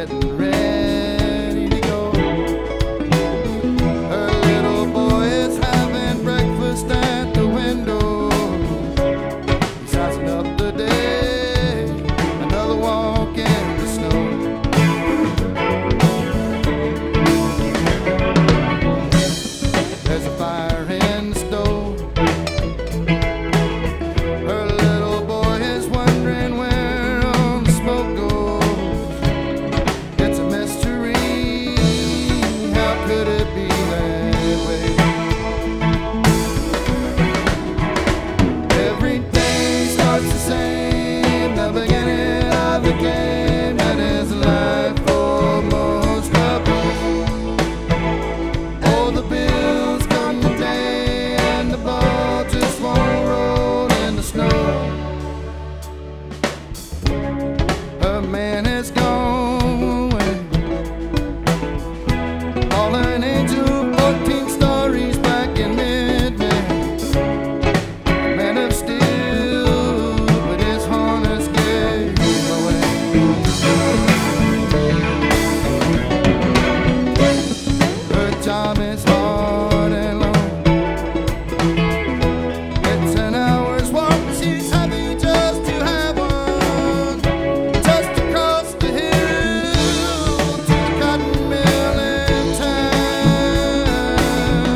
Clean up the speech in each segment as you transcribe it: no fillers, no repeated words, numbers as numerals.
getting ready to go. Her little boy is having breakfast at the window. He's sizing up the day, another walk in the snow. There's a fire in the stove. Her little boy is wondering where all the smoke goes. It's a mystery, how could it be that way? Every day starts the same, the beginning of the game that is life for most of us. Oh, the bills come today and the ball just won't roll in the snow. Her man is gone away, fallen angel, 14 stories back in midnight. A man of steel, but his harness gave away. Her job is hard and long. It's an hour's walk, she's happy just to have one. Just across the hill to the cotton mill in town.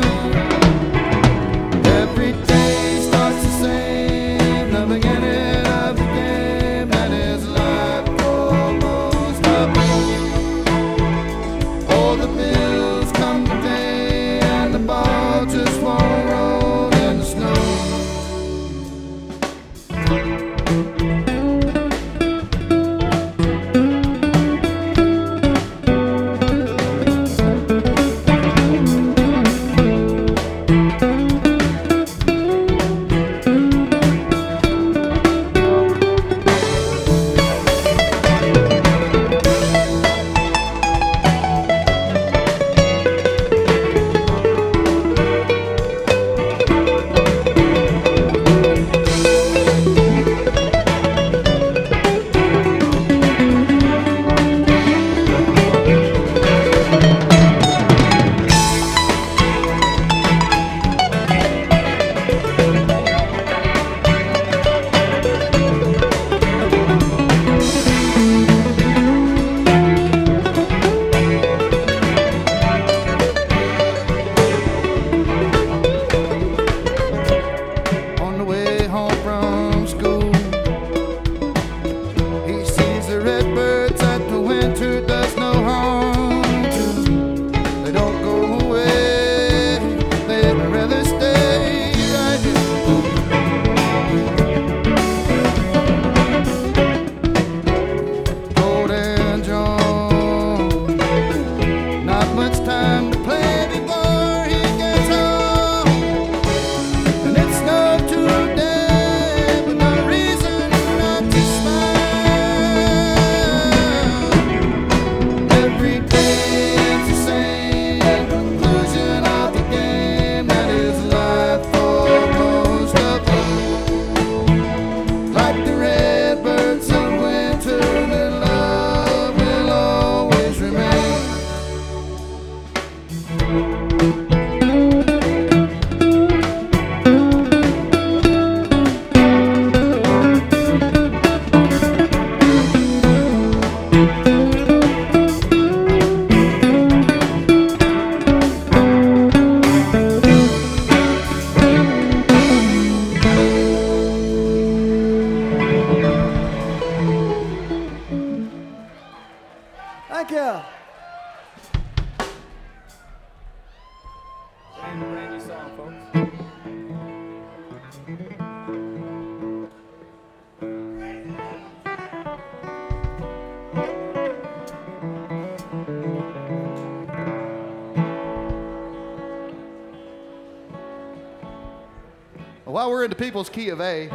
Every day starts the same, the beginning of the game that is life for most of us. Oh, the bills come today and the ball just won't roll in the snow. On the way home from school, he sees the redbirds that the winter does no harm to. They don't go away, they'd rather stay right here. Golden John, not much time to play before he gets home. And it snowed today, but no reason not to smile. Every day it's the same conclusion of the game that is life for most of us. Like the redbirds of winter, their love will always remain. Thank you. Brand new song, folks. While we're in the people's key of A,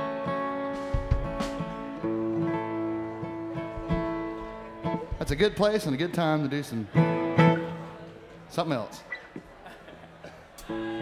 that's a good place and a good time to do something else.